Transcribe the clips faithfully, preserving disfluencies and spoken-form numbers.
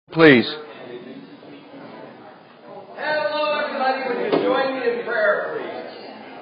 Please. Hello, everybody. Would you join me in prayer, please?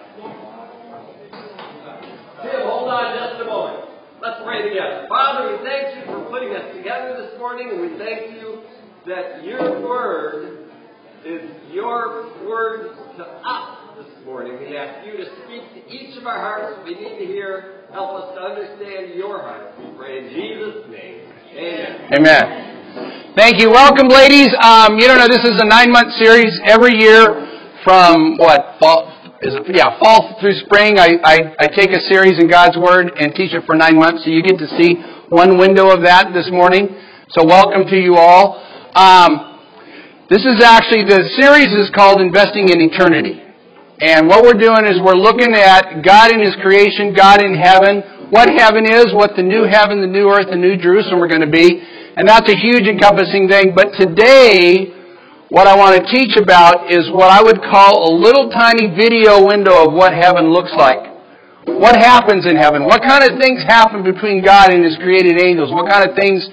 Tim, hold on just a moment. Let's pray together. Father, we thank you for putting us together this morning, and we thank you that your word is your word to us this morning. We ask you to speak to each of our hearts. We need to hear. Help us to understand your heart. We pray in Jesus' name. Amen. Amen. Thank you. Welcome, ladies. Um, you don't know, this is a nine-month series every year from, what, fall, is it, yeah, fall through spring. I, I, I take a series in God's Word and teach it for nine months, so you get to see one window of that this morning. So welcome to you all. Um, this is actually, the series is called Investing in Eternity. And what we're doing is we're looking at God in His creation, God in heaven, what heaven is, what the new heaven, the new earth, the new Jerusalem are going to be. And that's a huge encompassing thing. But today, what I want to teach about is what I would call a little tiny video window of what heaven looks like. What happens in heaven? What kind of things happen between God and His created angels? What kind of things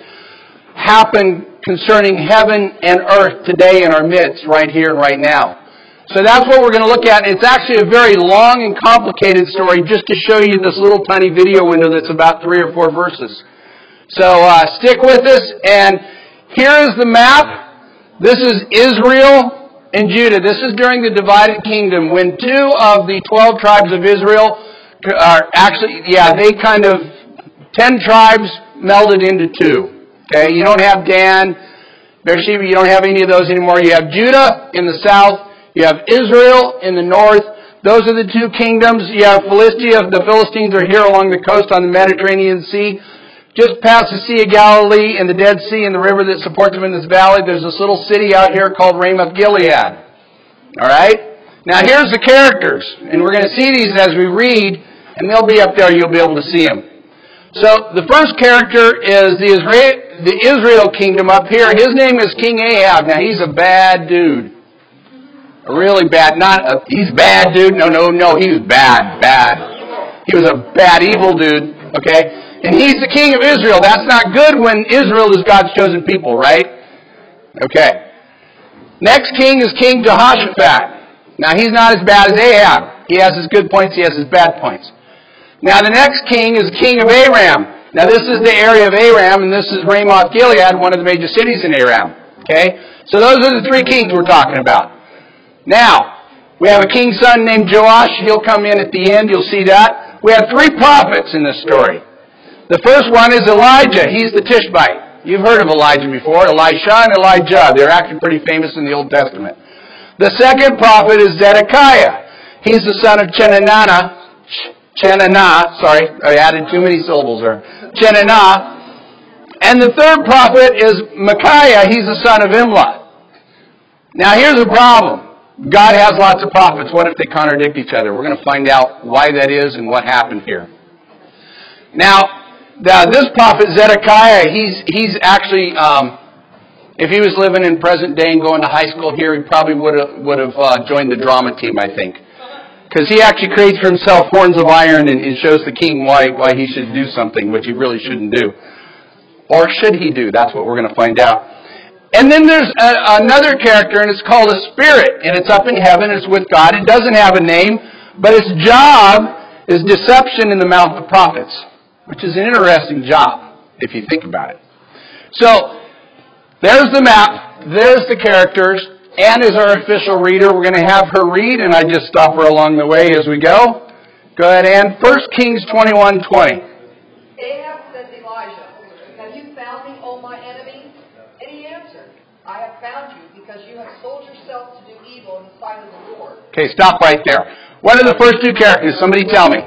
happen concerning heaven and earth today in our midst, right here and right now? So that's what we're going to look at. It's actually a very long and complicated story just to show you this little tiny video window that's about three or four verses. So uh, stick with us, and here is the map. This is Israel and Judah. This is during the divided kingdom when two of the twelve tribes of Israel are actually, yeah, they kind of, ten tribes melded into two. Okay, you don't have Dan, Beersheba, you don't have any of those anymore. You have Judah in the south. You have Israel in the north. Those are the two kingdoms. You have Philistia. The Philistines are here along the coast on the Mediterranean Sea. Just past the Sea of Galilee and the Dead Sea and the river that supports them in this valley, there's this little city out here called Ramoth Gilead. All right? Now here's the characters. And we're going to see these as we read, and they'll be up there. You'll be able to see them. So the first character is the Israel, the Israel kingdom up here. His name is King Ahab. Now he's a bad dude. A really bad, not a, he's bad dude. No, no, no, he was bad, bad. He was a bad, evil dude. Okay? And he's the king of Israel. That's not good when Israel is God's chosen people, right? Okay. Next king is King Jehoshaphat. Now, he's not as bad as Ahab. He has his good points, he has his bad points. Now, the next king is the king of Aram. Now, this is the area of Aram, and this is Ramoth Gilead, one of the major cities in Aram. Okay? So those are the three kings we're talking about. Now, we have a king's son named Joash. He'll come in at the end. You'll see that. We have three prophets in this story. The first one is Elijah. He's the Tishbite. You've heard of Elijah before. Elisha and Elijah. They're actually pretty famous in the Old Testament. The second prophet is Zedekiah. He's the son of Chenanah. Chenanah. Sorry, I added too many syllables there. Chenanah. And the third prophet is Micaiah. He's the son of Imlah. Now here's the problem. God has lots of prophets. What if they contradict each other? We're going to find out why that is and what happened here. Now, Now, this prophet Zedekiah, he's he's actually, um, if he was living in present day and going to high school here, he probably would have would have uh, joined the drama team, I think, because he actually creates for himself horns of iron and, and shows the king why why he should do something which he really shouldn't do, or should he do? That's what we're going to find out. And then there's a, another character, and it's called a spirit, and it's up in heaven. It's with God. It doesn't have a name, but its job is deception in the mouth of prophets. Which is an interesting job, if you think about it. So, there's the map. There's the characters. Ann is our official reader. We're going to have her read, and I just stop her along the way as we go. Go ahead, Ann. First Kings twenty-one twenty. Ahab said to Elijah, "Have you found me, O my enemy?" And he answered, "I have found you, because you have sold yourself to do evil in the sight of the Lord." Okay, stop right there. What are the first two characters? Somebody tell me.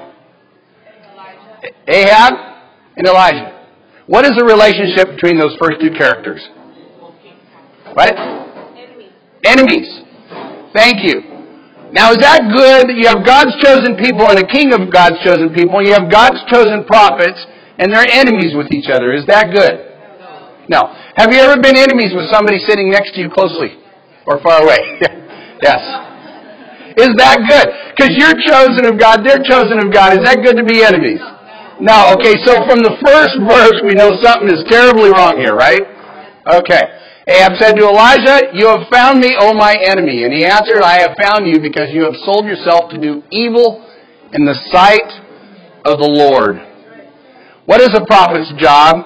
Ahab and Elijah. What is the relationship between those first two characters? What? Enemies. Enemies. Thank you. Now, is that good? You have God's chosen people and a king of God's chosen people. You have God's chosen prophets, and they're enemies with each other. Is that good? No. Have you ever been enemies with somebody sitting next to you closely or far away? Yes. Is that good? Because you're chosen of God, they're chosen of God. Is that good to be enemies? No. Okay, so from the first verse, we know something is terribly wrong here, right? Okay. Ahab said to Elijah, "You have found me, O my enemy." And he answered, "I have found you because you have sold yourself to do evil in the sight of the Lord." What is a prophet's job?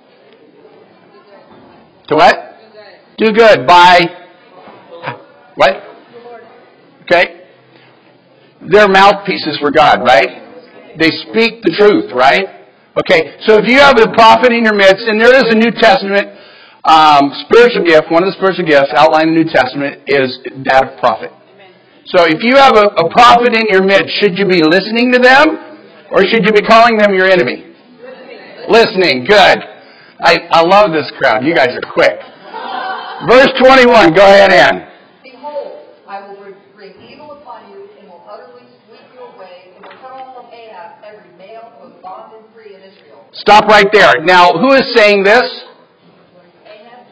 To what? Do good. By what? Okay. They're mouthpieces for God, right? They speak the truth, right? Okay. So if you have a prophet in your midst, and there is a New Testament um, spiritual gift, one of the spiritual gifts outlined in the New Testament is that of prophet. So if you have a, a prophet in your midst, should you be listening to them, or should you be calling them your enemy? Listening. Good. I, I love this crowd. You guys are quick. Verse twenty-one. Go ahead, Ann. Behold, I will bring evil upon you and will utterly sweep you away and will cut off from Ahab every male, both bond and free in Israel. Stop right there. Now, who is saying this? Ahab.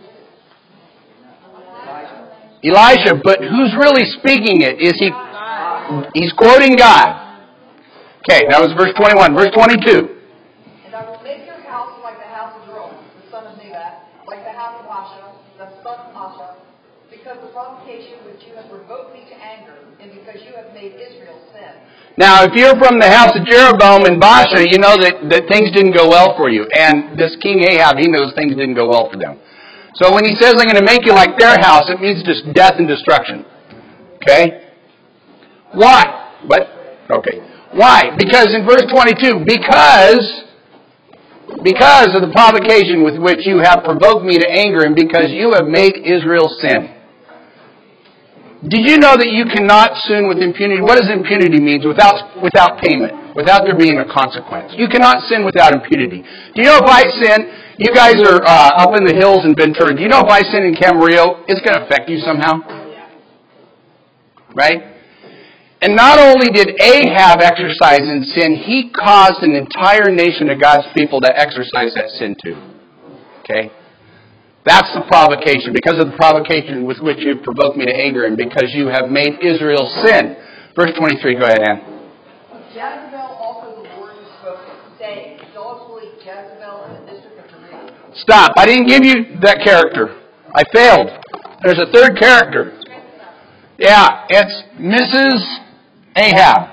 Elijah. But who's really speaking it? Is he? He's quoting God. Okay, that was verse twenty-one. Verse twenty-two. And I will make your house like the house of Jeroboam, the son of Nebat, like the house of Baasha, the son of Asa, because of the provocation which you have provoked me to anger, and because you have made Israel sin. Now, if you're from the house of Jeroboam and Baasha, you know that, that things didn't go well for you. And this King Ahab, he knows things didn't go well for them. So when he says, "I'm going to make you like their house," it means just death and destruction. Okay? Why? What? Okay. Why? Because in verse twenty-two, because, because of the provocation with which you have provoked me to anger, and because you have made Israel sin. Did you know that you cannot sin with impunity? What does impunity mean? Without, without payment, without there being a consequence. You cannot sin without impunity. Do you know if I sin, you guys are uh, up in the hills in Ventura, do you know if I sin in Camarillo, it's going to affect you somehow? Right? And not only did Ahab exercise in sin, he caused an entire nation of God's people to exercise that sin too. Okay? That's the provocation. Because of the provocation with which you have provoked me to anger, and because you have made Israel sin. Verse twenty-three, go ahead, Ann. Jezebel also the word was spoken, saying, dogs will eat Jezebel in the district of Jerusalem. Stop. I didn't give you that character. I failed. There's a third character. Yeah, it's Missus Ahab.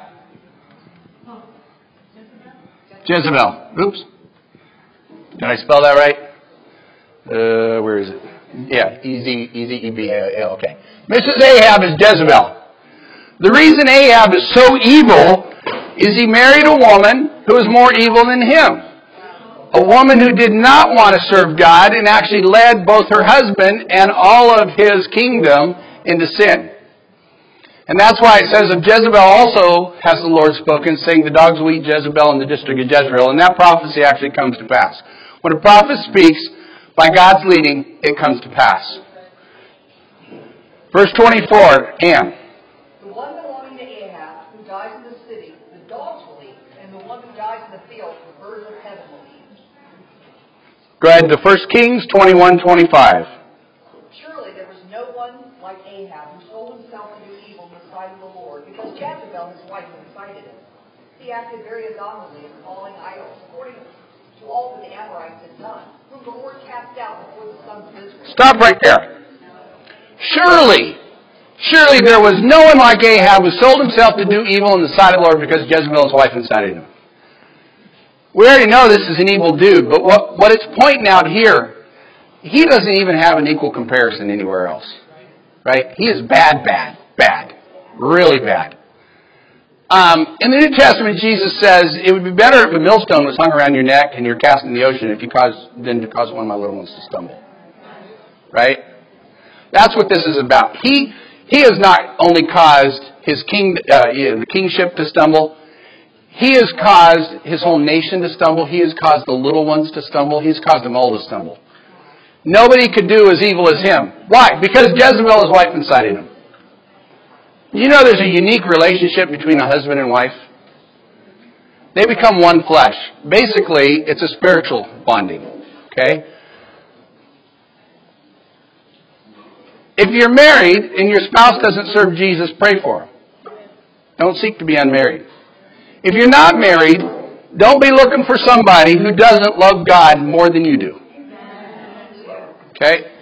Jezebel. Oops. Did I spell that right? Uh, where is it? Yeah, easy, easy, E B. Uh, okay. Missus Ahab is Jezebel. The reason Ahab is so evil is he married a woman who is more evil than him. A woman who did not want to serve God and actually led both her husband and all of his kingdom into sin. And that's why it says of Jezebel also has the Lord spoken, saying the dogs will eat Jezebel in the district of Jezreel. And that prophecy actually comes to pass. When a prophet speaks, by God's leading, it comes to pass. Verse twenty-four, Ann. The one belonging to Ahab, who dies in the city, the dogs will eat, and the one who dies in the field, the birds of heaven will eat. Go ahead to First Kings twenty-one twenty-five. Surely there was no one like Ahab who sold himself to do evil in the sight of the Lord, because Jezebel, his wife, incited him. He acted very abominably in calling idols, according to all that the Amorites had done, whom the Lord cast out before the sons of Israel. Stop right there. Surely, surely there was no one like Ahab who sold himself to do evil in the sight of the Lord because Jezebel, his wife, incited him. We already know this is an evil dude, but what, what it's pointing out here, he doesn't even have an equal comparison anywhere else. Right? He is bad, bad, bad. Really bad. Um, in the New Testament, Jesus says, it would be better if a millstone was hung around your neck and you're cast in the ocean if you cause, than to cause one of my little ones to stumble. Right? That's what this is about. He he has not only caused his king, uh, the kingship to stumble, he has caused his whole nation to stumble. He has caused the little ones to stumble. He's caused them all to stumble. Nobody could do as evil as him. Why? Because Jezebel, his wife, incited him. You know there's a unique relationship between a husband and wife? They become one flesh. Basically, it's a spiritual bonding. Okay? If you're married and your spouse doesn't serve Jesus, pray for him. Don't seek to be unmarried. If you're not married, don't be looking for somebody who doesn't love God more than you do. Okay?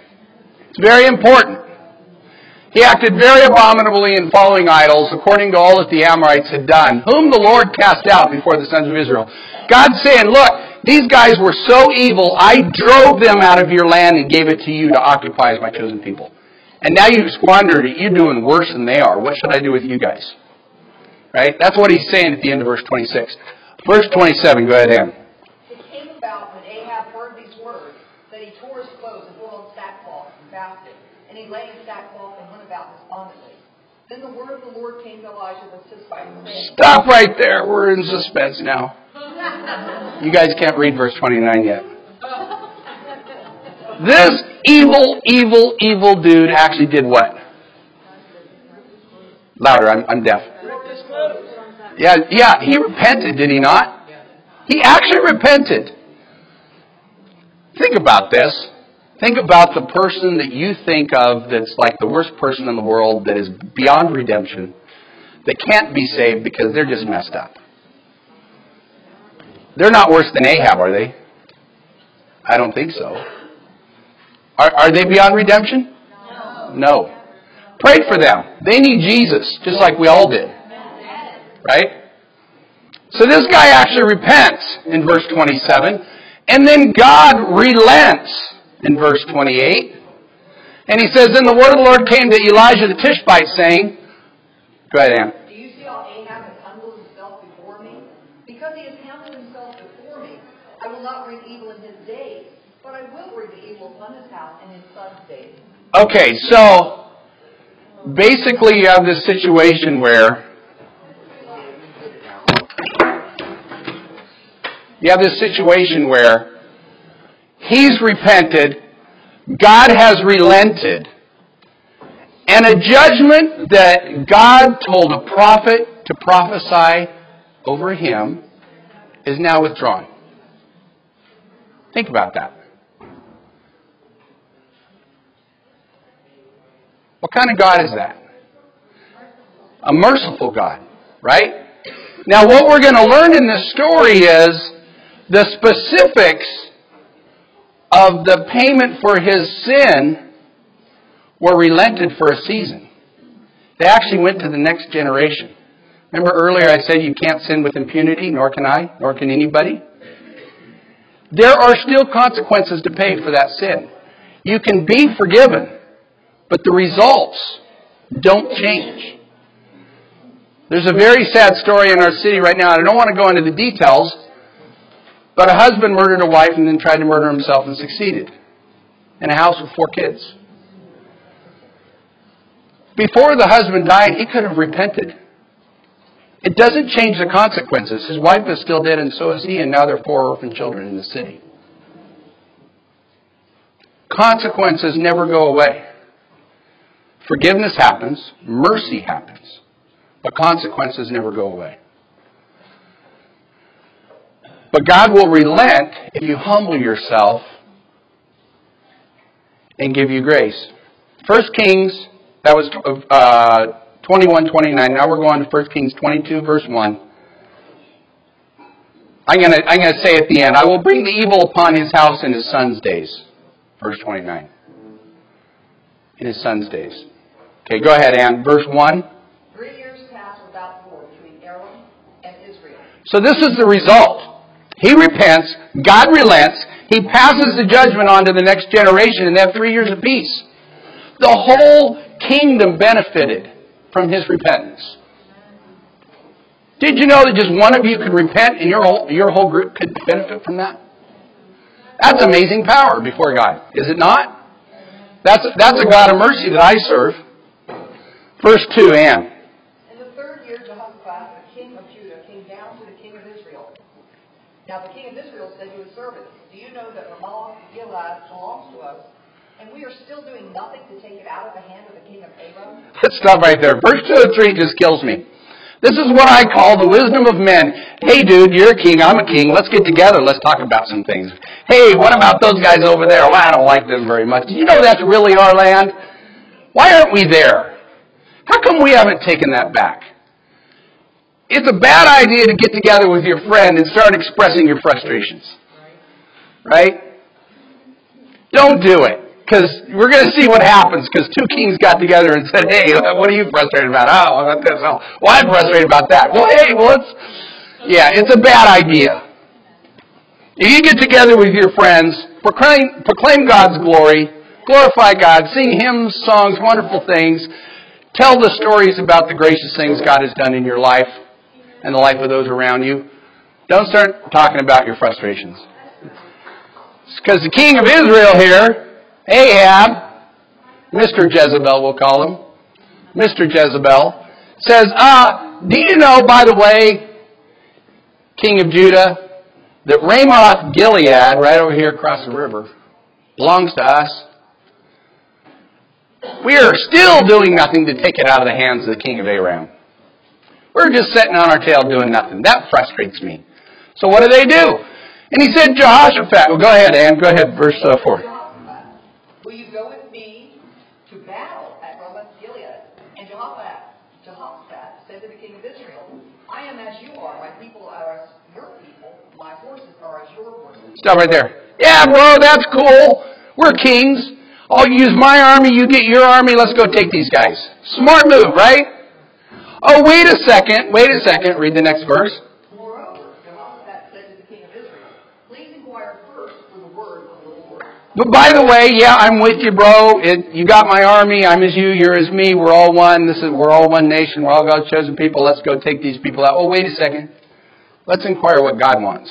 It's very important. He acted very abominably in following idols, according to all that the Amorites had done, whom the Lord cast out before the sons of Israel. God's saying, look, these guys were so evil, I drove them out of your land and gave it to you to occupy as my chosen people. And now you've squandered it. You're doing worse than they are. What should I do with you guys? Right? That's what he's saying at the end of verse twenty-six. Verse twenty-seven, go ahead, Ann. It came about when Ahab heard these words that he tore his clothes and put on sackcloth and fasted. And he lay in sackcloth and went about despondently. Then the word of the Lord came to Elijah the Tishbite, saying, Stop right there. We're in suspense now. You guys can't read verse twenty-nine yet. This evil, evil, evil dude actually did what? Louder, I'm, I'm deaf. Yeah, yeah, he repented, did he not? He actually repented. Think about this. Think about the person that you think of that's like the worst person in the world, that is beyond redemption, that can't be saved because they're just messed up. They're not worse than Ahab, are they? I don't think so. Are, are they beyond redemption? No. No. Pray for them. They need Jesus, just like we all did. Right? So this guy actually repents in verse twenty-seven. And then God relents in verse twenty-eight. And he says, Then the word of the Lord came to Elijah the Tishbite, saying, go ahead, Ann. Do you see how Ahab has humbled himself before me? Because he has humbled himself before me, I will not bring evil in his days, but I will bring the evil upon his house and his son's days. Okay, so basically you have this situation where you have this situation where he's repented, God has relented, and a judgment that God told a prophet to prophesy over him is now withdrawn. Think about that. What kind of God is that? A merciful God, right? Now what we're going to learn in this story is the specifics of the payment for his sin were relented for a season. They actually went to the next generation. Remember earlier I said you can't sin with impunity, nor can I, nor can anybody? There are still consequences to pay for that sin. You can be forgiven, but the results don't change. There's a very sad story in our city right now, and I don't want to go into the details, but a husband murdered a wife and then tried to murder himself and succeeded in a house with four kids. Before the husband died, he could have repented. It doesn't change the consequences. His wife is still dead and so is he, and now there are four orphan children in the city. Consequences never go away. Forgiveness happens, mercy happens, but consequences never go away. But God will relent if you humble yourself and give you grace. First Kings, that was uh, twenty-one twenty-nine. Now we're going to First Kings twenty-two, verse one. I'm going to I'm going to say at the end, I will bring the evil upon his house in his son's days. Verse twenty-nine. In his son's days. Okay, go ahead, Ann. Verse one. Three years passed without war between Aram and Israel. So this is the result. He repents, God relents, he passes the judgment on to the next generation, and they have three years of peace. The whole kingdom benefited from his repentance. Did you know that just one of you could repent and your whole, your whole group could benefit from that? That's amazing power before God, is it not? That's, that's a God of mercy that I serve. Verse two, Ann. In the third year, Jehoshaphat, the king of Judah, came down to the king of Israel. Now the king of Israel said to his servants, Do you know that Ramoth Gilead belongs to us, and we are still doing nothing to take it out of the hand of the king of Aram? Let's stop right there. Verse two and three just kills me. This is what I call the wisdom of men. Hey, dude, you're a king, I'm a king. Let's get together. Let's talk about some things. Hey, what about those guys over there? Well, I don't like them very much. Do you know that's really our land? Why aren't we there? How come we haven't taken that back? It's a bad idea to get together with your friend and start expressing your frustrations. Right? Don't do it. Because we're going to see what happens, because two kings got together and said, hey, what are you frustrated about? Oh, about this. Oh, well, I'm frustrated about that. Well, hey, well, it's, yeah, it's a bad idea. If you get together with your friends, proclaim, proclaim God's glory, glorify God, sing hymns, songs, wonderful things, tell the stories about the gracious things God has done in your life and the life of those around you. Don't start talking about your frustrations. Because the king of Israel here, Ahab, Mister Jezebel we'll call him, Mister Jezebel, says, ah, do you know, by the way, king of Judah, that Ramoth Gilead, right over here across the river, belongs to us? We are still doing nothing to take it out of the hands of the king of Aram. We're just sitting on our tail doing nothing. That frustrates me. So what do they do? And he said, Jehoshaphat, well, go ahead, Ann, go ahead, verse uh, four. Will you go with me to battle at Ramoth Gilead? And Jehoshaphat, Jehoshaphat said to the king of Israel, I am as you are, my people are as your people, my horses are as your horses. Stop right there. Yeah, bro, that's cool. We're kings. I'll use my army, you get your army, let's go take these guys. Smart move, right? Oh, wait a second, wait a second, read the next verse. Moreover, Jehoshaphat said to the king of Israel, please inquire first for the word of the Lord. But by the way, yeah, I'm with you, bro. It, you got my army, I'm as you, you're as me, we're all one. This is we're all one nation, we're all God's chosen people, let's go take these people out. Oh, wait a second. Let's inquire what God wants.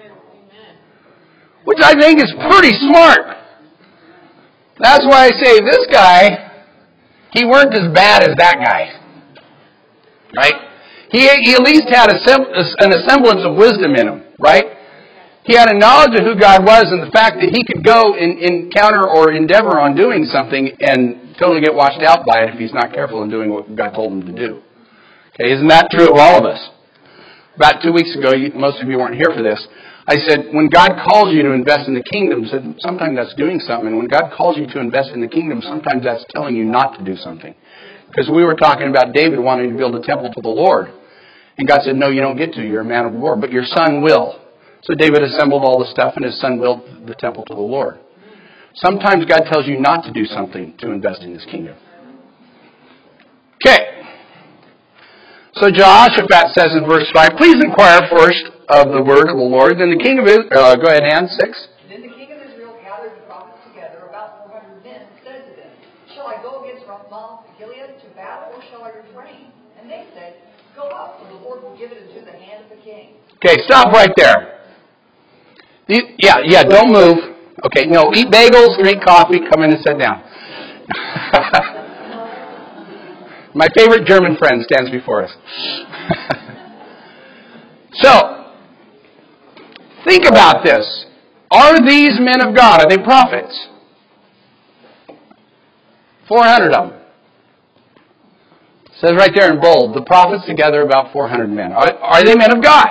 Which I think is pretty smart. That's why I say this guy, he weren't as bad as that guy. Right? He, he at least had a, an semblance of wisdom in him. Right? He had a knowledge of who God was and the fact that he could go and encounter or endeavor on doing something and totally get washed out by it if he's not careful in doing what God told him to do. Okay, isn't that true of all of us? About two weeks ago, you, most of you weren't here for this, I said, when God calls you to invest in the kingdom, sometimes that's doing something. And when God calls you to invest in the kingdom, sometimes that's telling you not to do something. Because we were talking about David wanting to build a temple to the Lord. And God said, no, you don't get to. You're a man of war. But your son will. So David assembled all the stuff and his son built the temple to the Lord. Sometimes God tells you not to do something to invest in his kingdom. Okay. So Jehoshaphat says in verse five, please inquire first of the word of the Lord. Then the king of Israel, uh, go ahead, Ann, six. Then the king of Israel gathered the prophets together, about four hundred men, and said to them, shall I go against Ramoth Gilead to battle, or shall I refrain? And they said, go up, for the Lord will give it into the hand of the king. Okay, stop right there. Yeah, yeah, don't move. Okay, no, eat bagels, drink coffee, come in and sit down. My favorite German friend stands before us. So, think about this. Are these men of God, are they prophets? four hundred of them. It says right there in bold, the prophets together about four hundred men. Are, are they men of God?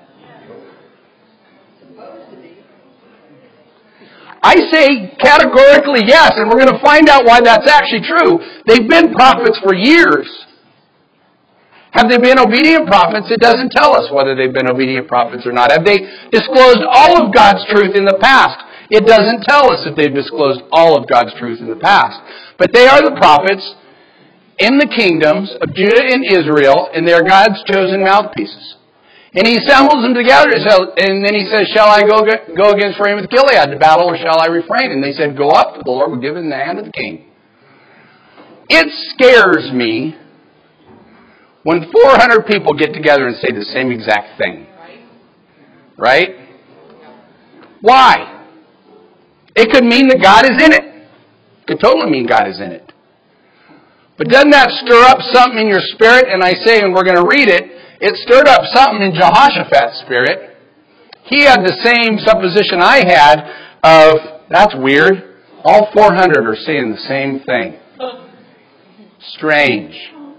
I say categorically yes, and we're going to find out why that's actually true. They've been prophets for years. Have they been obedient prophets? It doesn't tell us whether they've been obedient prophets or not. Have they disclosed all of God's truth in the past? It doesn't tell us if they've disclosed all of God's truth in the past. But they are the prophets in the kingdoms of Judah and Israel, and they are God's chosen mouthpieces. And he assembles them together, and then he says, shall I go go against Ramoth Gilead to battle, or shall I refrain? And they said, go up, for the Lord will give it in the hand of the king. It scares me when four hundred people get together and say the same exact thing. Right? Why? It could mean that God is in it. It could totally mean God is in it. But doesn't that stir up something in your spirit? And I say, and we're going to read it, it stirred up something in Jehoshaphat's spirit. He had the same supposition I had of, that's weird. All four hundred are saying the same thing. Strange.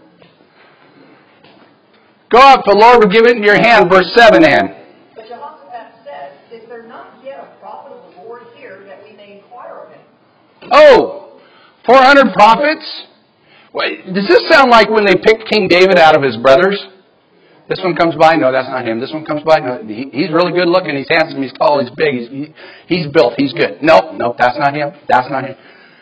Go up, the Lord will give it in your hand. Verse seven, Ann. But Jehoshaphat said, is there not yet a prophet of the Lord here that we may inquire of him? Oh, four hundred prophets? Wait, does this sound like when they picked King David out of his brothers? This one comes by, no, that's not him. This one comes by, no, he, he's really good looking, he's handsome, he's tall, he's big, he's, he, he's built, he's good. No, no, that's not him, that's not him.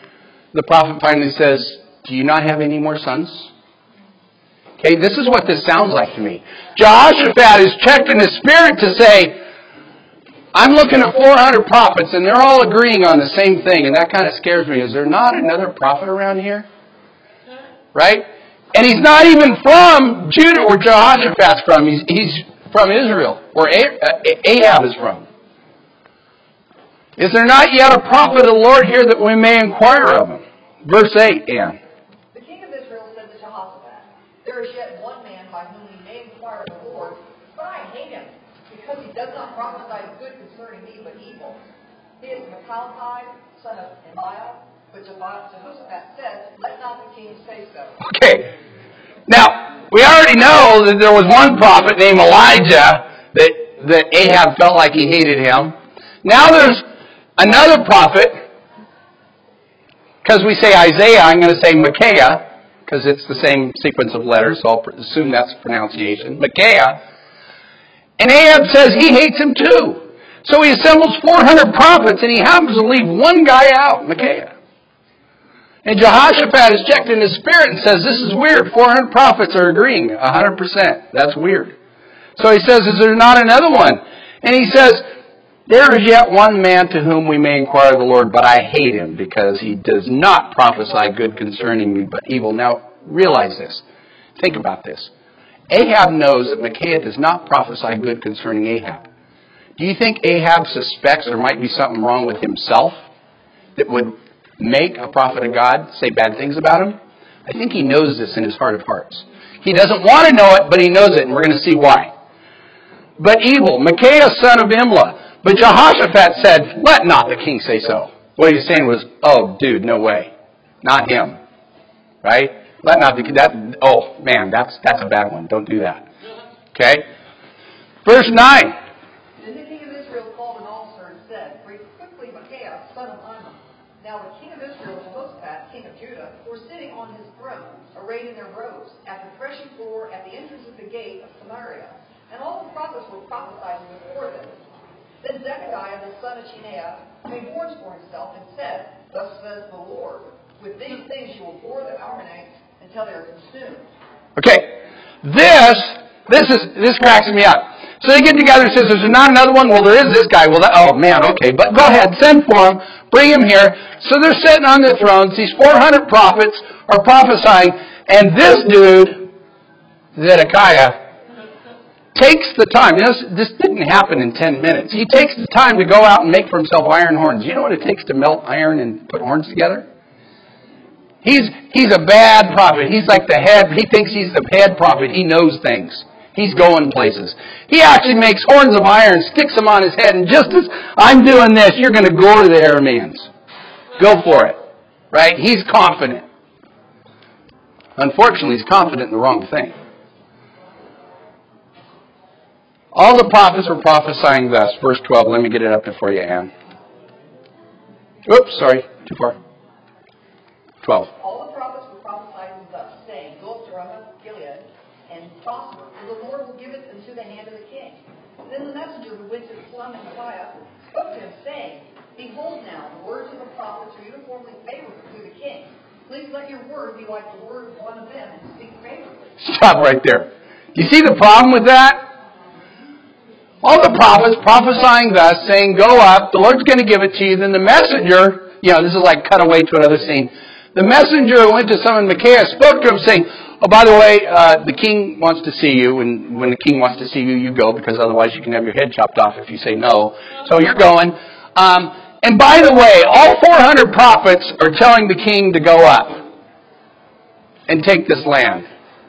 the prophet finally says, do you not have any more sons? Okay, this is what this sounds like to me. Jehoshaphat is checked in his spirit to say, I'm looking at four hundred prophets and they're all agreeing on the same thing, and that kind of scares me. Is there not another prophet around here? Right? And he's not even from Judah, where Jehoshaphat's from. He's, he's from Israel, where Ahab is from. Is there not yet a prophet of the Lord here that we may inquire of him? Verse eight, Anne. The king of Israel said to Jehoshaphat, there is yet one man by whom we may inquire of the Lord, but I hate him, because he does not prophesy good concerning me, but evil. He is Micaiah, son of Emiah. But Jehoshaphat said, let not the king say so. Okay. Now, we already know that there was one prophet named Elijah that, that Ahab felt like he hated him. Now there's another prophet, because we say Isaiah, I'm going to say Micaiah, because it's the same sequence of letters, so I'll assume that's pronunciation. Micaiah. And Ahab says he hates him too. So he assembles four hundred prophets, and he happens to leave one guy out, Micaiah. And Jehoshaphat is checked in his spirit and says, this is weird. four hundred prophets are agreeing one hundred percent. That's weird. So he says, is there not another one? And he says, there is yet one man to whom we may inquire of the Lord, but I hate him because he does not prophesy good concerning me, but evil. Now, realize this. Think about this. Ahab knows that Micaiah does not prophesy good concerning Ahab. Do you think Ahab suspects there might be something wrong with himself that would make a prophet of God say bad things about him? I think he knows this in his heart of hearts. He doesn't want to know it, but he knows it, and we're going to see why. But evil, Micaiah, son of Imlah. But Jehoshaphat said, let not the king say so. What he was saying was, oh, dude, no way. Not him. Right? Let not the king, that, oh, man, that's, that's a bad one. Don't do that. Okay? Verse nine. Then the king of Israel called an officer and said, bring quickly Micaiah, son of Imlah. Now the king of Israel and Jehoshaphat, king of Judah, were sitting on his throne, arrayed in their robes, at the threshing floor at the entrance of the gate of Samaria. And all the prophets were prophesying before them. Then Zechariah, the son of Chenaanah, made horns for himself and said, thus says the Lord, with these things you will bore the Ammonites until they are consumed. Okay, this, this is, this cracks me up. So they get together and says, there's not another one? Well, there is this guy. Well, that, oh man, okay, but go ahead, send for him, bring him here. So they're sitting on their thrones. These four hundred prophets are prophesying, and this dude, Zedekiah, takes the time. This, this didn't happen in ten minutes. He takes the time to go out and make for himself iron horns. You know what it takes to melt iron and put horns together? He's, he's a bad prophet. He's like the head. He thinks he's the head prophet. He knows things. He's going places. He actually makes horns of iron, sticks them on his head, and just as I'm doing this, you're going to gore the Arameans. Go for it. Right? He's confident. Unfortunately, he's confident in the wrong thing. All the prophets were prophesying thus. Verse twelve. Let me get it up there for you, Anne. Oops, sorry. Too far. twelve. All the prophets were prophesying thus, saying, go up to Ramoth Gilead and prosper, and the Lord will give it into the hand of the king. And then the messenger who went to the son of Micaiah spoke to him, saying, behold now, the words of the prophets are uniformly favorable to the king. Please let your word be like the word of one of them and speak favorably. Stop right there. Do you see the problem with that? All the prophets prophesying thus, saying, go up, the Lord's going to give it to you. Then the messenger, you know, this is like cut away to another scene. The messenger who went to summon Micaiah spoke to him, saying, oh, by the way, uh, the king wants to see you, and when the king wants to see you, you go, because otherwise you can have your head chopped off if you say no. So you're going. Um, and by the way, all four hundred prophets are telling the king to go up and take this land.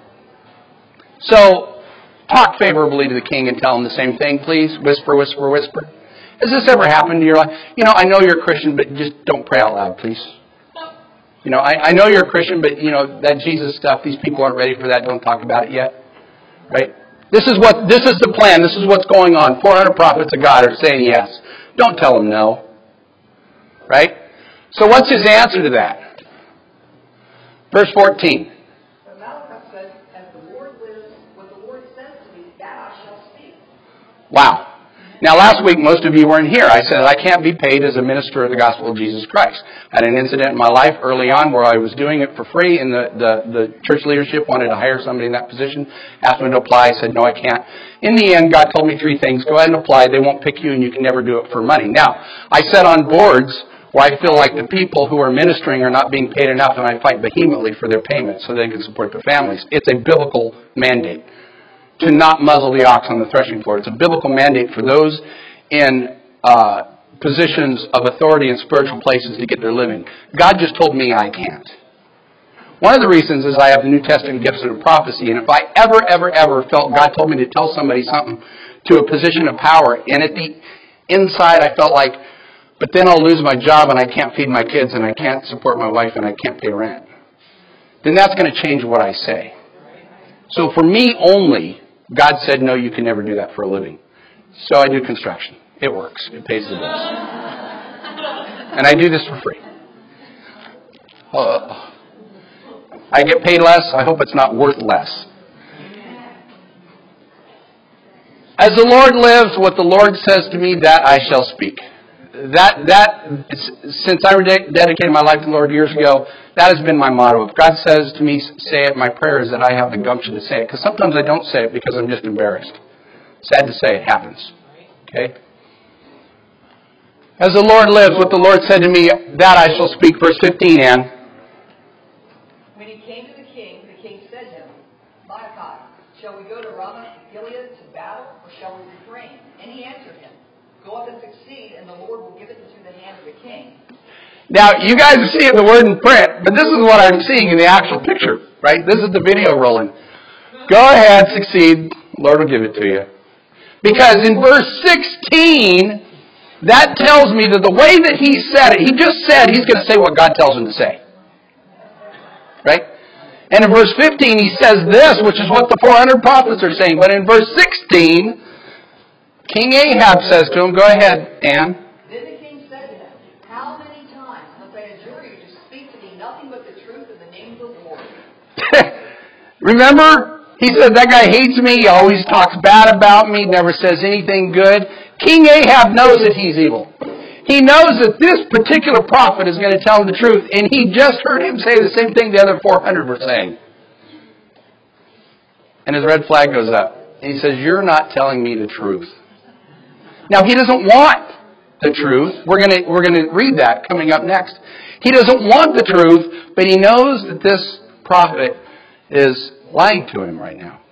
So talk favorably to the king and tell him the same thing, please. Whisper, whisper, whisper. Has this ever happened in your life? You know, I know you're a Christian, but just don't pray out loud, please. You know, I, I know you're a Christian, but, you know, that Jesus stuff, these people aren't ready for that. Don't talk about it yet. Right? This is what, this is the plan. This is what's going on. four hundred prophets of God are saying yes. Don't tell them no. Right? So what's his answer to that? Verse fourteen. But Malachi said, as the Lord lives, what the Lord says to me, that I shall speak. Wow. Now, last week, most of you weren't here. I said I can't be paid as a minister of the gospel of Jesus Christ. I had an incident in my life early on where I was doing it for free, and the, the, the church leadership wanted to hire somebody in that position, asked me to apply. I said, no, I can't. In the end, God told me three things. Go ahead and apply. They won't pick you, and you can never do it for money. Now, I sat on boards where I feel like the people who are ministering are not being paid enough, and I fight vehemently for their payments so they can support their families. It's a biblical mandate to not muzzle the ox on the threshing floor. It's a biblical mandate for those in uh, positions of authority in spiritual places to get their living. God just told me I can't. One of the reasons is I have the New Testament gifts of prophecy, and if I ever, ever, ever felt God told me to tell somebody something to a position of power, and at the inside I felt like, but then I'll lose my job and I can't feed my kids and I can't support my wife and I can't pay rent, then that's going to change what I say. So for me only, God said, no, you can never do that for a living. So I do construction. It works. It pays the bills. And I do this for free. Uh, I get paid less. I hope it's not worth less. As the Lord lives, what the Lord says to me, that I shall speak. That, that, since I dedicated my life to the Lord years ago, that has been my motto. If God says to me, say it, my prayer is that I have the gumption to say it. Because sometimes I don't say it because I'm just embarrassed. Sad to say, it happens. Okay? As the Lord lives, what the Lord said to me, that I shall speak. Verse fifteen, Ann. When he came to the king, the king said to him, Mordecai, shall we go to Ramoth Gilead to battle, or shall we refrain? And he answered him, go up and succeed, and the Lord will give it into the hand of the king. Now, you guys are seeing the word in print, but this is what I'm seeing in the actual picture, right? This is the video rolling. Go ahead, succeed. The Lord will give it to you. Because in verse sixteen, that tells me that the way that he said it, he just said he's going to say what God tells him to say. Right? And in verse fifteen, he says this, which is what the four hundred prophets are saying. But in verse sixteen, King Ahab says to him, go ahead, Ann. Then the king said to him, how many times must I adjure you to speak to me nothing but the truth in the name of the Lord? Remember? He said, that guy hates me, he always talks bad about me, never says anything good. King Ahab knows that he's evil. He knows that this particular prophet is going to tell him the truth, and he just heard him say the same thing the other four hundred were saying. And his red flag goes up. And he says, you're not telling me the truth. Now, he doesn't want the truth. We're going to, we're going to read that coming up next. He doesn't want the truth, but he knows that this prophet is lying to him right now.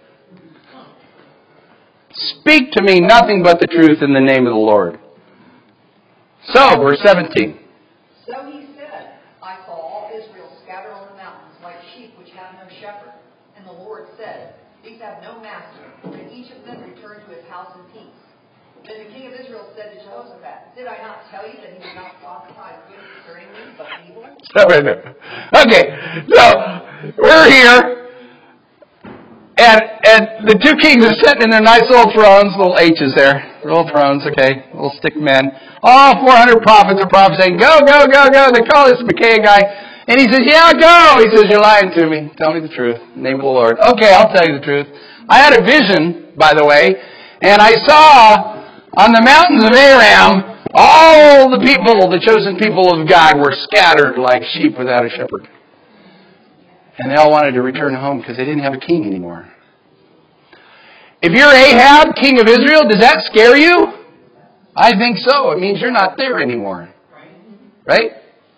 Speak to me nothing but the truth in the name of the Lord. So, verse seventeen. So he said, I saw all Israel scattered on the mountains like sheep which have no shepherd. And the Lord said, these have no master, and each of them return to his house in peace. Then the king of Israel said to Jehoshaphat, did I not tell you that he would not prophesy good concerning me, but evil? Okay, so we're here. And and the two kings are sitting in their nice little thrones, little H's there. Little thrones, okay, little stick men. All four hundred prophets are prophesying, go, go, go, go. They call this Micaiah guy. And he says, yeah, go. He says, you're lying to me. Tell me the truth. In the name of the Lord. Okay, I'll tell you the truth. I had a vision, by the way, and I saw on the mountains of Aram, all the people, the chosen people of God, were scattered like sheep without a shepherd. And they all wanted to return home because they didn't have a king anymore. If you're Ahab, king of Israel, does that scare you? I think so. It means you're not there anymore. Right?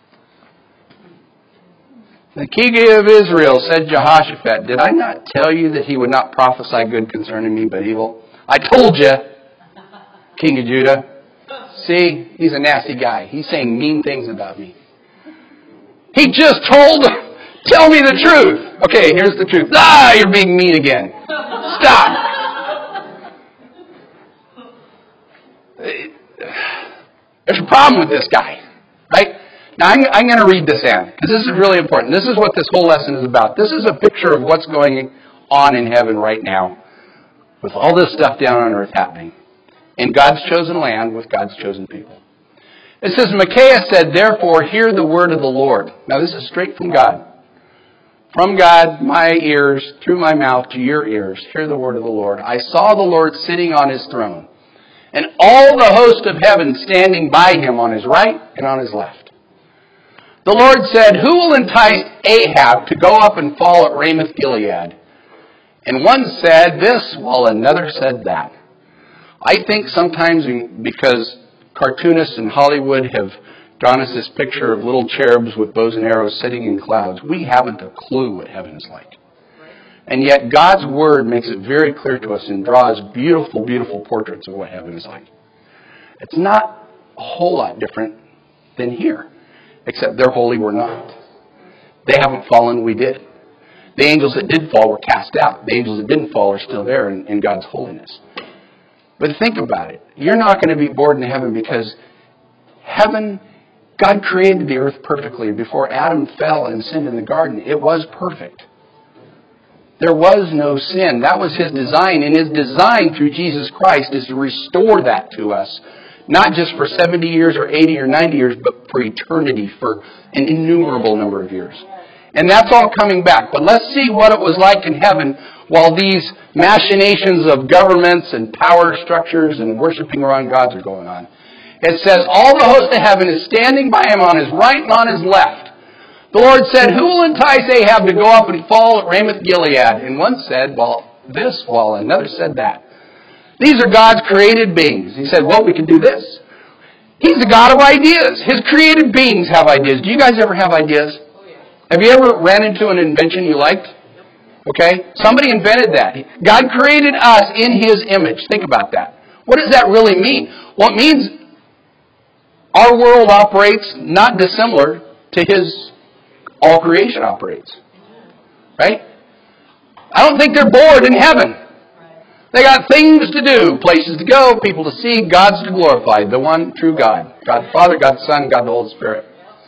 The king of Israel said to Jehoshaphat, did I not tell you that he would not prophesy good concerning me, but evil? I told you, king of Judah. See, he's a nasty guy. He's saying mean things about me. He just told them. Tell me the truth. Okay, here's the truth. Ah, you're being mean again. Stop. There's a problem with this guy, right? Now, I'm, I'm going to read this in, because this is really important. This is what this whole lesson is about. This is a picture of what's going on in heaven right now, with all this stuff down on earth happening, in God's chosen land with God's chosen people. It says, Micaiah said, therefore, hear the word of the Lord. Now, this is straight from God. From God, my ears, through my mouth to your ears, hear the word of the Lord. I saw the Lord sitting on his throne, and all the host of heaven standing by him on his right and on his left. The Lord said, who will entice Ahab to go up and fall at Ramoth Gilead? And one said this, while another said that. I think sometimes because cartoonists in Hollywood have drawn us this picture of little cherubs with bows and arrows sitting in clouds, we haven't a clue what heaven is like. And yet God's Word makes it very clear to us and draws beautiful, beautiful portraits of what heaven is like. It's not a whole lot different than here, except they're holy, we're not. They haven't fallen, we did. The angels that did fall were cast out. The angels that didn't fall are still there in, in God's holiness. But think about it. You're not going to be bored in heaven because heaven, God created the earth perfectly. Before Adam fell and sinned in the garden, it was perfect. There was no sin. That was His design. And His design through Jesus Christ is to restore that to us. Not just for seventy years or eighty or ninety years, but for eternity, for an innumerable number of years. And that's all coming back. But let's see what it was like in heaven while these machinations of governments and power structures and worshiping around gods are going on. It says, all the host of heaven is standing by him on his right and on his left. The Lord said, who will entice Ahab to go up and fall at Ramoth Gilead? And one said, well, this, while another said that. These are God's created beings. He said, well, we can do this. He's the God of ideas. His created beings have ideas. Do you guys ever have ideas? Have you ever ran into an invention you liked? Okay? Somebody invented that. God created us in His image. Think about that. What does that really mean? Well, it means our world operates not dissimilar to His all creation operates. Right? I don't think they're bored in heaven. They got things to do, places to go, people to see, gods to glorify. The one true God. God the Father, God the Son, God the Holy Spirit.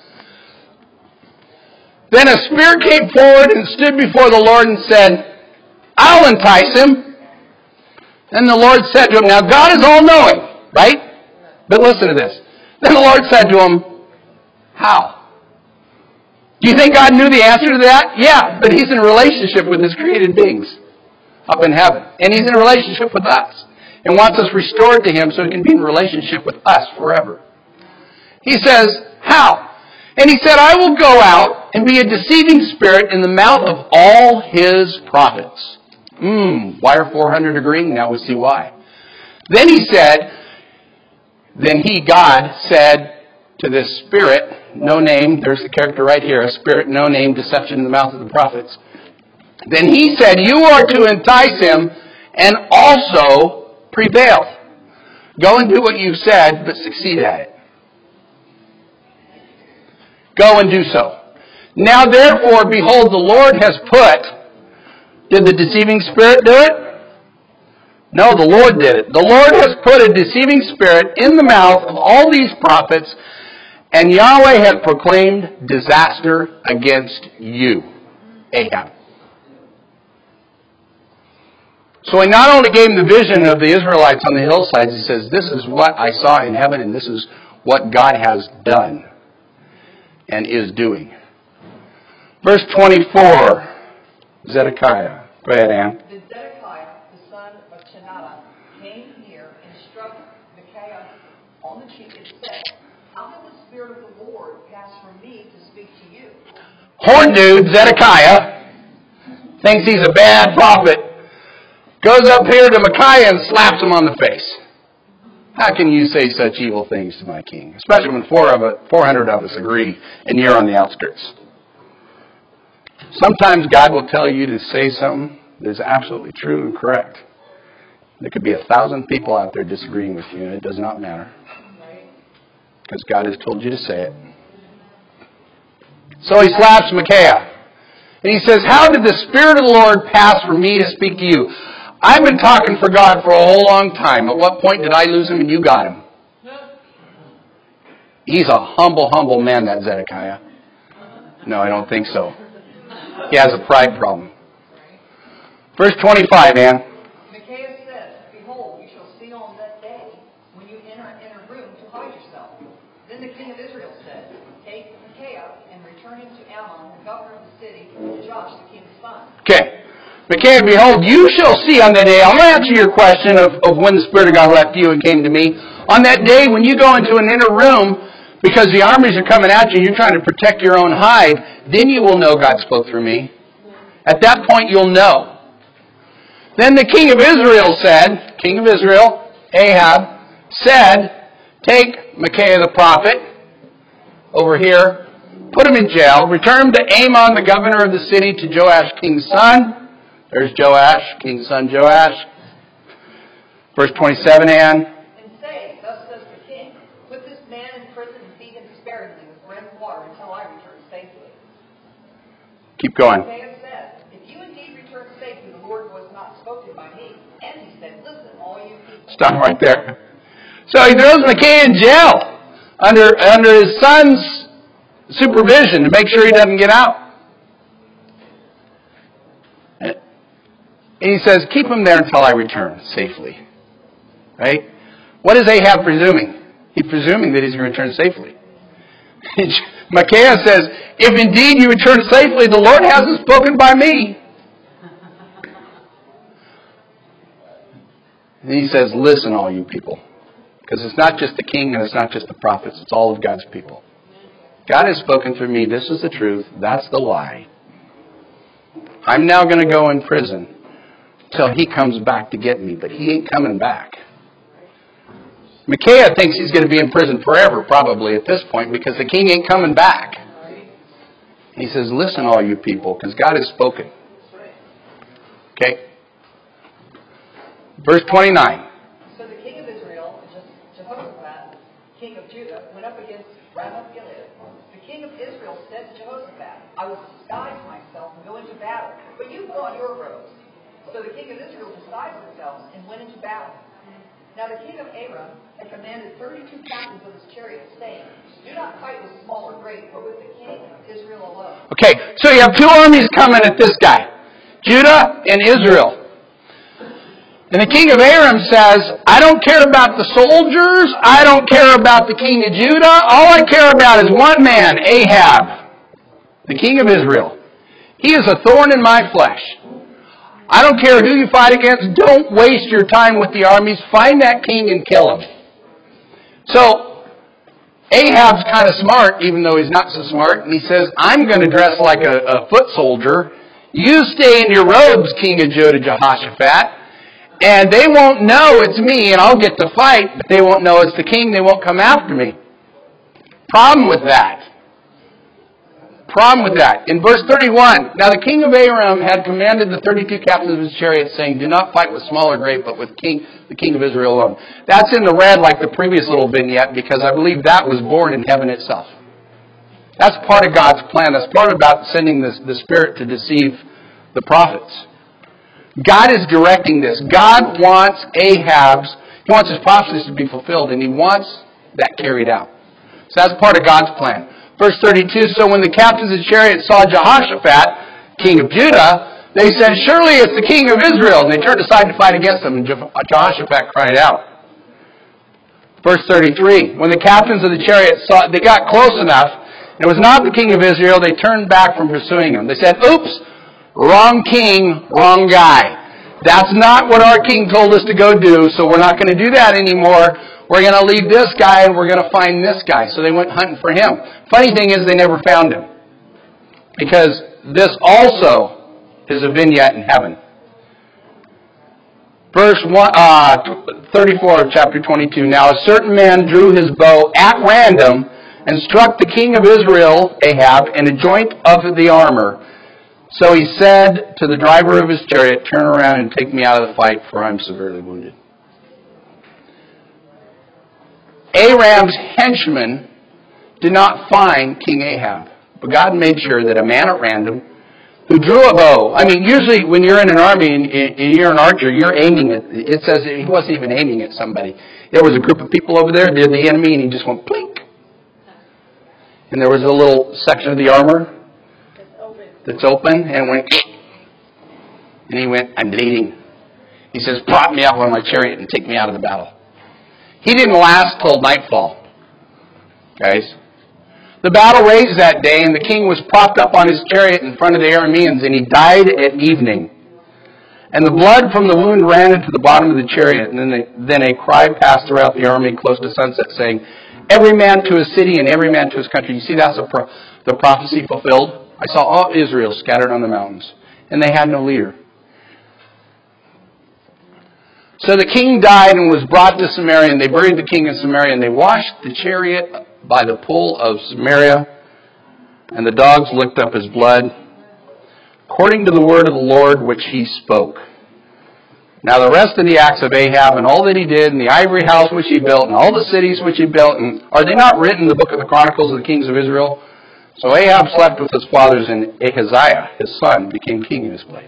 Then a spirit came forward and stood before the Lord and said, I'll entice him. Then the Lord said to him, now God is all-knowing, right? But listen to this. Then the Lord said to him, how? Do you think God knew the answer to that? Yeah, but He's in a relationship with His created beings up in heaven. And He's in a relationship with us and wants us restored to Him so He can be in a relationship with us forever. He says, how? And he said, I will go out and be a deceiving spirit in the mouth of all His prophets. Hmm, why are four hundred agreeing? Now we see why. Then he said, then he, God, said to this spirit, no name, there's the character right here, a spirit, no name, deception in the mouth of the prophets. Then he said, you are to entice him and also prevail. Go and do what you've said, but succeed at it. Go and do so. Now therefore, behold, the Lord has put, did the deceiving spirit do it? No, the Lord did it. The Lord has put a deceiving spirit in the mouth of all these prophets, and Yahweh has proclaimed disaster against you, Ahab. So He not only gave him the vision of the Israelites on the hillsides, He says, this is what I saw in heaven, and this is what God has done and is doing. Verse twenty-four, Zedekiah. Go ahead, Ann. Then Zedekiah, the son of Chenaanah, came near and struck Micaiah on the cheek and said, how can the Spirit of the Lord pass from me to speak to you? Horn dude, Zedekiah, thinks he's a bad prophet, goes up here to Micaiah and slaps him on the face. How can you say such evil things to my king? Especially when four of it, four hundred of us agree and you're on the outskirts. Sometimes God will tell you to say something that is absolutely true and correct. There could be a thousand people out there disagreeing with you, and it does not matter. Because God has told you to say it. So he slaps Micaiah. And he says, how did the Spirit of the Lord pass from me to speak to you? I've been talking for God for a whole long time. At what point did I lose him and you got him? He's a humble, humble man, that Zedekiah. No, I don't think so. He has a pride problem. Verse twenty-five, Ann. Micaiah said, behold, you shall see on that day when you enter an inner room to hide yourself. Then the king of Israel said, take Micaiah and return him to Ammon, the governor of the city, and Joash, the king's son. Okay. Micaiah, behold, you shall see on that day. I'm going to answer your question of, of when the Spirit of God left you and came to me. On that day when you go into an inner room because the armies are coming at you, you're trying to protect your own hide, then you will know God spoke through me. At that point, you'll know. Then the king of Israel said, king of Israel, Ahab, said, take Micaiah the prophet over here, put him in jail, return him to Amon, the governor of the city, to Joash, king's son. There's Joash, king's son Joash. Verse twenty-seven, Ann. And say, thus says the king, put this man in prison and feed him sparingly with bread and water until I return safely. Keep going. Micaiah said, if you indeed return safely, the Lord was not spoken by me. And he said, listen, all you people. Stop right there. So he throws Micaiah in jail under, under his son's supervision to make sure he doesn't get out. And he says, keep him there until I return safely. Right? What is Ahab presuming? He's presuming that he's going to return safely. Micaiah says, if indeed you return safely, the Lord hasn't spoken by me. And he says, listen, all you people. Because it's not just the king and it's not just the prophets. It's all of God's people. God has spoken through me. This is the truth. That's the lie. I'm now going to go in prison till he comes back to get me. But he ain't coming back. Micaiah thinks he's going to be in prison forever, probably, at this point, because the king ain't coming back. He says, listen, all you people, because God has spoken. Okay? Verse twenty-nine. So the king of Israel, Jehoshaphat, king of Judah, went up against Ramoth Gilead. The king of Israel said to Jehoshaphat, I will disguise myself and go into battle, but you go on your roads. So the king of Israel disguised himself and went into battle. Now the king of Aram had commanded thirty-two captains of his chariots, saying, do not fight with small or great, but with the king of Israel alone. Okay, so you have two armies coming at this guy, Judah and Israel. And the king of Aram says, I don't care about the soldiers. I don't care about the king of Judah. All I care about is one man, Ahab, the king of Israel. He is a thorn in my flesh. I don't care who you fight against. Don't waste your time with the armies. Find that king and kill him. So, Ahab's kind of smart, even though he's not so smart. And he says, I'm going to dress like a, a foot soldier. You stay in your robes, king of Judah, Jehoshaphat. And they won't know it's me, and I'll get to fight, but they won't know it's the king. They won't come after me. Problem with that. Problem with that. In verse thirty-one, now the king of Aram had commanded the thirty-two captains of his chariots, saying, do not fight with small or great, but with king, the king of Israel alone. That's in the red like the previous little vignette, because I believe that was born in heaven itself. That's part of God's plan. That's part about sending the, the Spirit to deceive the prophets. God is directing this. God wants Ahab's, he wants his prophecies to be fulfilled, and he wants that carried out. So that's part of God's plan. Verse thirty-two, so when the captains of the chariots saw Jehoshaphat, king of Judah, they said, surely it's the king of Israel. And they turned aside to fight against him, and Jehoshaphat cried out. Verse thirty-three, when the captains of the chariots saw, they got close enough, and it was not the king of Israel, they turned back from pursuing him. They said, oops, wrong king, wrong guy. That's not what our king told us to go do, so we're not going to do that anymore. We're going to leave this guy and we're going to find this guy. So they went hunting for him. Funny thing is they never found him. Because this also is a vignette in heaven. Verse one, uh, thirty-four of chapter twenty-two. Now a certain man drew his bow at random and struck the king of Israel, Ahab, in a joint of the armor. So he said to the driver of his chariot, turn around and take me out of the fight, for I'm severely wounded. Aram's henchmen did not find King Ahab. But God made sure that a man at random who drew a bow. I mean, usually when you're in an army and you're an archer, you're aiming at, it says he wasn't even aiming at somebody. There was a group of people over there, they're the enemy, and he just went plink. And there was a little section of the armor that's open, and went, and he went, I'm bleeding. He says, prop me up on my chariot and take me out of the battle. He didn't last till nightfall, guys. The battle raged that day, and the king was propped up on his chariot in front of the Arameans, and he died at evening. And the blood from the wound ran into the bottom of the chariot, and then, they, then a cry passed throughout the army close to sunset, saying, every man to his city and every man to his country. You see, that's a pro- the prophecy fulfilled. I saw all Israel scattered on the mountains, and they had no leader. So the king died and was brought to Samaria, and they buried the king in Samaria, and they washed the chariot by the pool of Samaria, and the dogs licked up his blood, according to the word of the Lord which he spoke. Now the rest of the acts of Ahab and all that he did, and the ivory house which he built, and all the cities which he built, and are they not written in the book of the Chronicles of the Kings of Israel? So Ahab slept with his fathers, and Ahaziah, his son, became king in his place.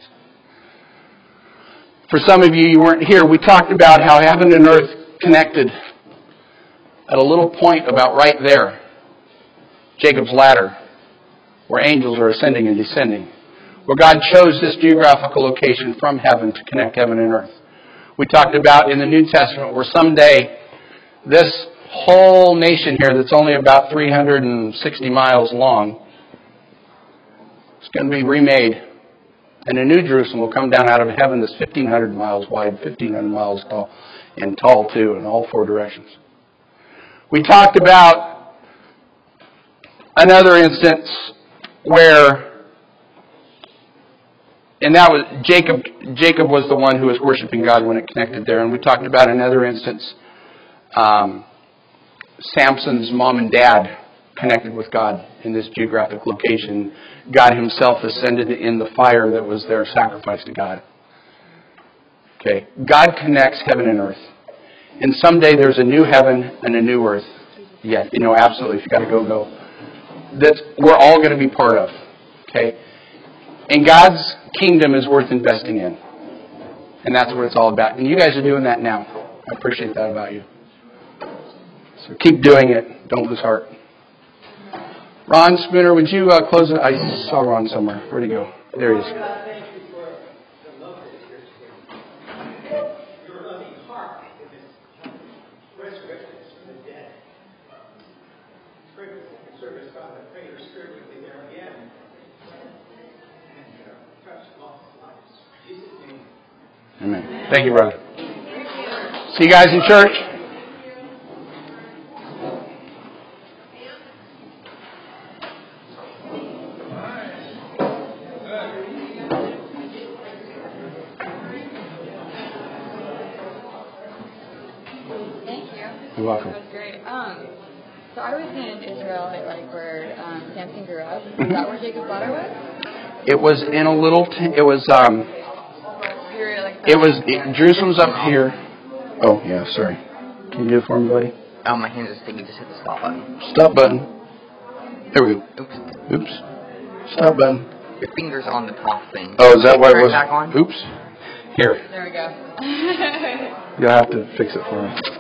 For some of you, you weren't here, we talked about how heaven and earth connected at a little point about right there, Jacob's ladder, where angels are ascending and descending, where God chose this geographical location from heaven to connect heaven and earth. We talked about in the New Testament where someday this whole nation here that's only about three hundred sixty miles long is going to be remade. And a new Jerusalem will come down out of heaven that's fifteen hundred miles wide, fifteen hundred miles tall, and tall too, in all four directions. We talked about another instance where, and that was Jacob. Jacob was the one who was worshiping God when it connected there. And we talked about another instance, um, Samson's mom and dad connected with God in this geographic location. God himself ascended in the fire that was their sacrifice to God. Okay, God connects heaven and earth. And someday there's a new heaven and a new earth. Yeah, you know, absolutely. If you got to go, go. That we're all going to be part of. Okay? And God's kingdom is worth investing in. And that's what it's all about. And you guys are doing that now. I appreciate that about you. So keep doing it. Don't lose heart. Ron Spooner, would you uh, close it? I saw Ron somewhere. Where'd he go? There he is. Amen. Thank you, brother. See you guys in church. You're welcome. That was great. Um, so I was in Israel, like where um, Samson grew up. Is that where Jacob's ladder was? It was in a little. T- it was. Um, You're like it was. It, Jerusalem's up here. Oh yeah, sorry. Can you do it for me, buddy? Oh, my hand is sticking. Just hit the stop button. Stop button. There we go. Oops. Oops. Stop button. Your finger's on the top thing. Oh, is that what it was? Back on? Oops. Here. There we go. You'll have to fix it for me.